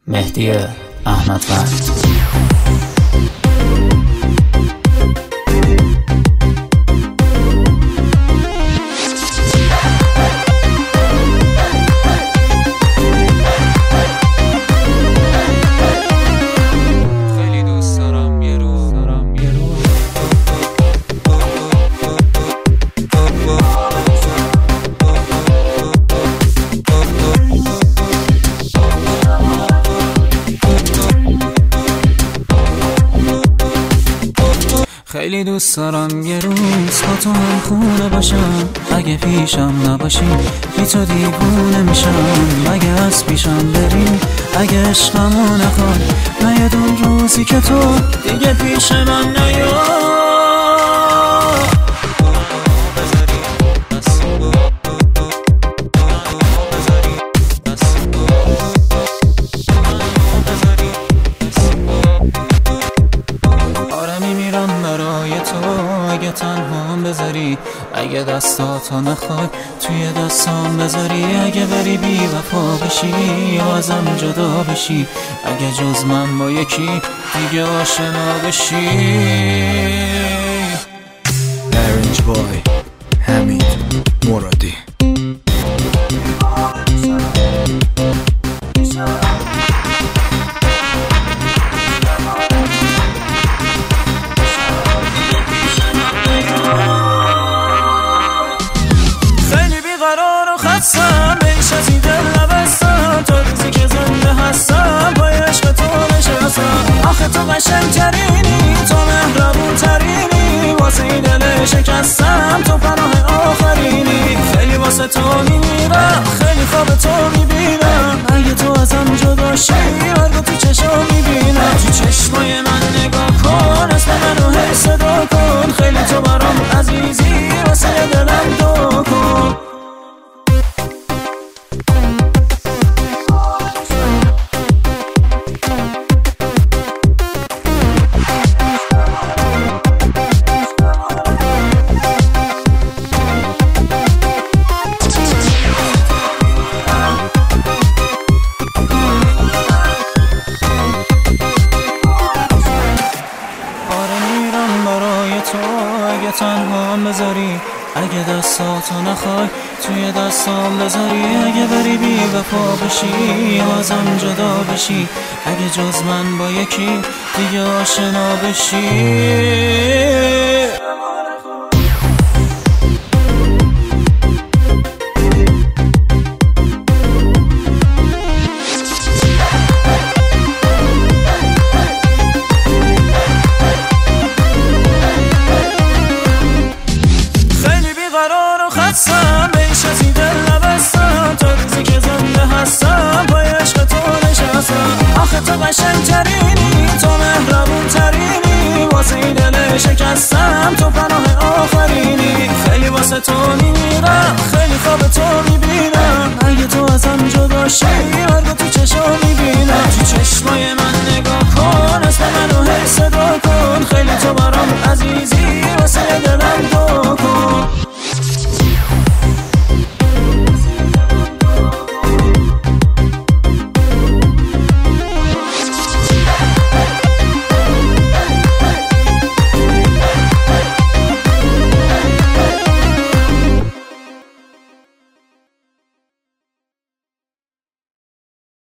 مهدی احمدوند. خیلی دوست دارم یه روز با تو هم خونه باشم، اگه پیشم نباشی بی تو دیوونه میشم. اگه از پیشم بری، اگه عشقمو نخوای، نیاد اون روزی که تو دیگه پیش من نیای. اگه تنهام بذاری، اگه دستاتو نخوای توی دستام بذاری، اگه بری بی وفا بشی و ازم جدا بشی، اگه جز من با یکی دیگه آشنا بشی. نارنج بای حمید مرادی. بیش از این دل نبستم، تا روزی که زنده هستم با عشق تو نشستم. آخه تو قشنگ ترینی، تو مهربون ترینی، واسه این دل شکستم تو پناه آخرینی. خیلی واسه تو میمیرم، خیلی خواب تو میبینم، اگه تو ازم جدا شی مرگو تو چشم میبینم. تو چشمای من نگاه کن، اسم منو هی صدا کن، خیلی تو برام عزیزی، واسه دلم دعا کن. اگه تنهام بذاری، اگه دستاتو نخوای توی دستام بذاری، اگه بری بی وفا بشی و ازم جدا بشی، اگه جز من با یکی دیگه آشنا بشی.